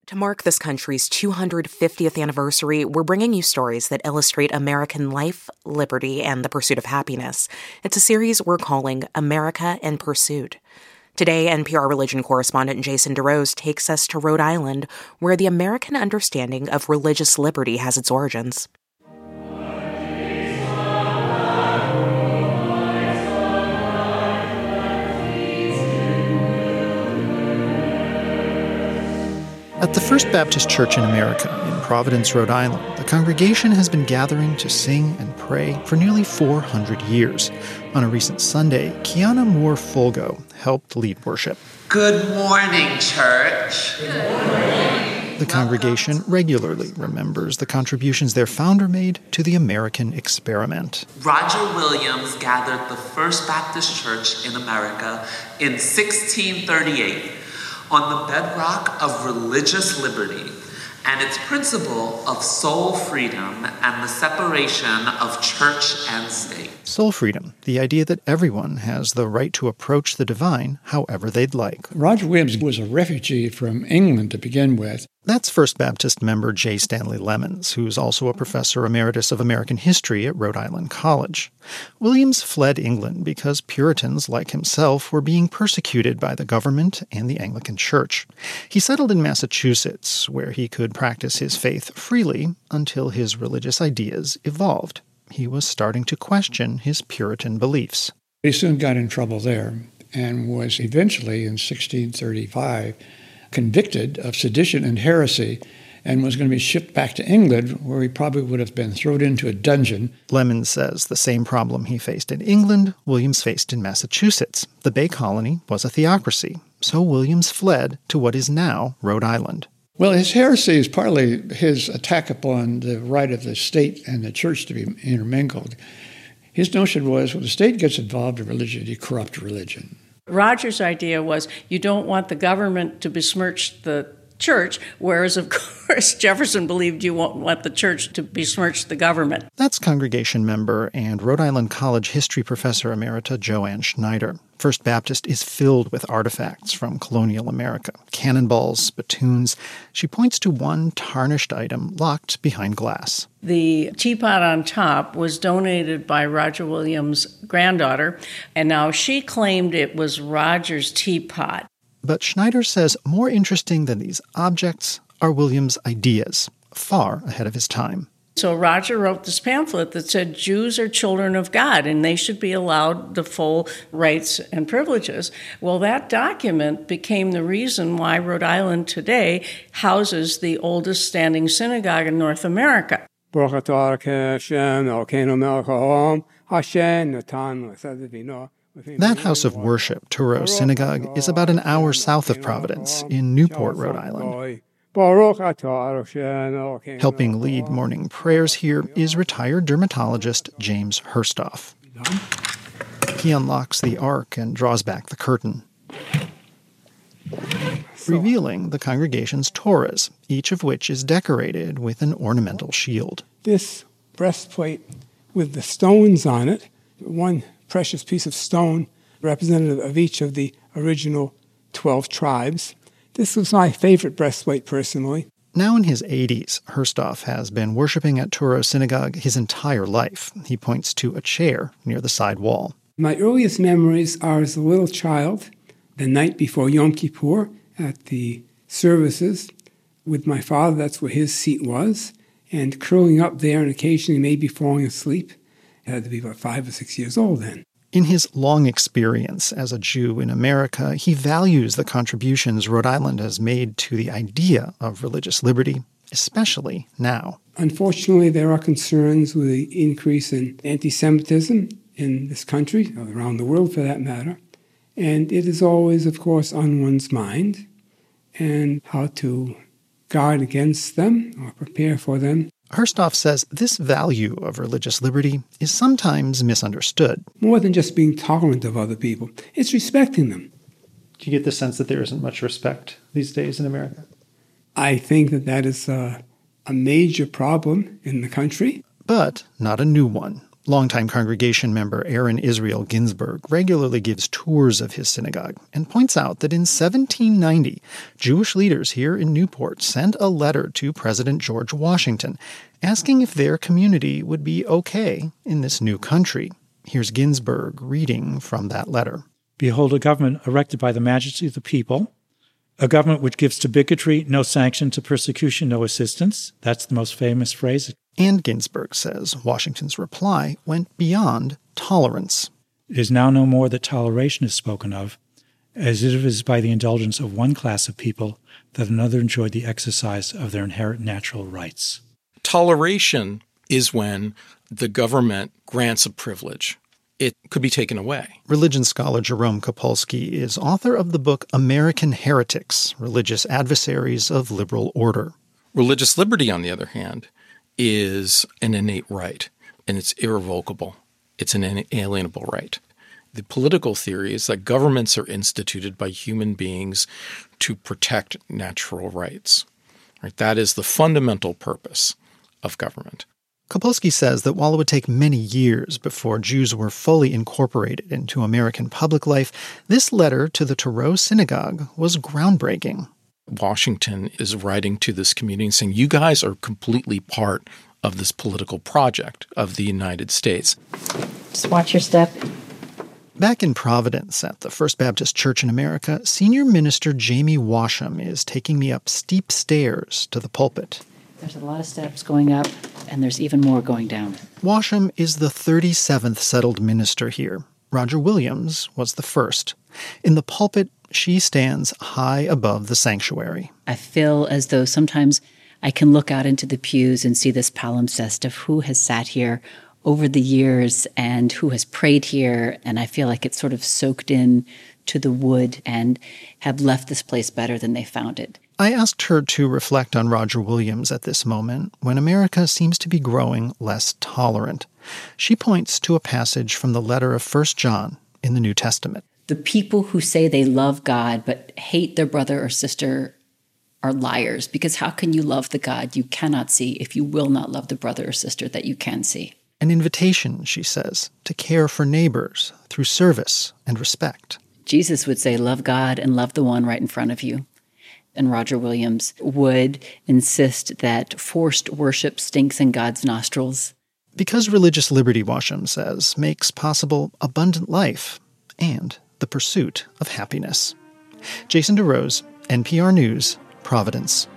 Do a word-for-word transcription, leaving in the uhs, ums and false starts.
To mark this country's two hundred fiftieth anniversary, we're bringing you stories that illustrate American life, liberty, and the pursuit of happiness. It's a series we're calling America in Pursuit. Today, N P R religion correspondent Jason DeRose takes us to Rhode Island, where the American understanding of religious liberty has its origins. At the First Baptist Church in America, in Providence, Rhode Island, the congregation has been gathering to sing and pray for nearly four hundred years. On a recent Sunday, Kiana Moore-Folgo helped lead worship. Good morning, church. Good morning. The congregation regularly remembers the contributions their founder made to the American experiment. Roger Williams gathered the First Baptist Church in America in sixteen thirty-eight. On the bedrock of religious liberty and its principle of soul freedom and the separation of church and state. Soul freedom, the idea that everyone has the right to approach the divine however they'd like. Roger Williams was a refugee from England to begin with. That's First Baptist member J. Stanley Lemons, who's also a professor emeritus of American history at Rhode Island College. Williams fled England because Puritans like himself were being persecuted by the government and the Anglican Church. He settled in Massachusetts, where he could practice his faith freely until his religious ideas evolved. He was starting to question his Puritan beliefs. He soon got in trouble there and was eventually, in sixteen thirty-five, convicted of sedition and heresy and was going to be shipped back to England, where he probably would have been thrown into a dungeon. Lemons says the same problem he faced in England, Williams faced in Massachusetts. The Bay Colony was a theocracy, so Williams fled to what is now Rhode Island. Well, his heresy is partly his attack upon the right of the state and the church to be intermingled. His notion was, when the state gets involved in religion, you corrupt religion. Roger's idea was you don't want the government to besmirch the church, whereas, of course, Jefferson believed you won't want the church to besmirch the government. That's congregation member and Rhode Island College history professor emerita Joanne Schneider. First Baptist is filled with artifacts from colonial America, cannonballs, spittoons. She points to one tarnished item locked behind glass. The teapot on top was donated by Roger Williams' granddaughter, and now she claimed it was Roger's teapot. But Schneider says more interesting than these objects are Williams' ideas, far ahead of his time. So Roger wrote this pamphlet that said Jews are children of God and they should be allowed the full rights and privileges. Well, that document became the reason why Rhode Island today houses the oldest standing synagogue in North America. That house of worship, Touro Synagogue, is about an hour south of Providence in Newport, Rhode Island. Helping lead morning prayers here is retired dermatologist James Herstoff. He unlocks the ark and draws back the curtain, revealing the congregation's Torahs, each of which is decorated with an ornamental shield. This breastplate with the stones on it, one precious piece of stone representative of each of the original twelve tribes. This was my favorite breastplate, personally. Now in his eighties, Herstoff has been worshiping at Touro Synagogue his entire life. He points to a chair near the side wall. My earliest memories are as a little child, the night before Yom Kippur, at the services with my father. That's where his seat was, and curling up there and occasionally maybe falling asleep. I had to be about five or six years old then. In his long experience as a Jew in America, he values the contributions Rhode Island has made to the idea of religious liberty, especially now. Unfortunately, there are concerns with the increase in anti-Semitism in this country, around the world for that matter. And it is always, of course, on one's mind, and how to guard against them or prepare for them. Herstoff says this value of religious liberty is sometimes misunderstood. More than just being tolerant of other people, it's respecting them. Do you get the sense that there isn't much respect these days in America? I think that that is a, a major problem in the country. But not a new one. Longtime congregation member Aaron Israel Ginsberg regularly gives tours of his synagogue and points out that in seventeen ninety, Jewish leaders here in Newport sent a letter to President George Washington asking if their community would be okay in this new country. Here's Ginsberg reading from that letter. Behold, a government erected by the majesty of the people, a government which gives to bigotry no sanction, to persecution no assistance. That's the most famous phrase. And Ginsberg says Washington's reply went beyond tolerance. It is now no more that toleration is spoken of, as it is by the indulgence of one class of people that another enjoyed the exercise of their inherent natural rights. Toleration is when the government grants a privilege. It could be taken away. Religion scholar Jerome Kopolsky is author of the book American Heretics, Religious Adversaries of Liberal Order. Religious liberty, on the other hand, is an innate right, and it's irrevocable. It's an inalienable right. The political theory is that governments are instituted by human beings to protect natural rights. Right? That is the fundamental purpose of government. Kopolsky says that while it would take many years before Jews were fully incorporated into American public life, this letter to the Thoreau Synagogue was groundbreaking. Washington is writing to this community and saying, you guys are completely part of this political project of the United States. Just watch your step. Back in Providence at the First Baptist Church in America, senior minister Jamie Washam is taking me up steep stairs to the pulpit. There's a lot of steps going up, and there's even more going down. Washam is the thirty-seventh settled minister here. Roger Williams was the first. In the pulpit, she stands high above the sanctuary. I feel as though sometimes I can look out into the pews and see this palimpsest of who has sat here over the years and who has prayed here, and I feel like it's sort of soaked in to the wood and have left this place better than they found it. I asked her to reflect on Roger Williams at this moment, when America seems to be growing less tolerant. She points to a passage from the letter of First John in the New Testament. The people who say they love God but hate their brother or sister are liars, because how can you love the God you cannot see if you will not love the brother or sister that you can see? An invitation, she says, to care for neighbors through service and respect. Jesus would say, love God and love the one right in front of you. And Roger Williams would insist that forced worship stinks in God's nostrils. Because religious liberty, Washam says, makes possible abundant life and the pursuit of happiness. Jason DeRose, N P R News, Providence.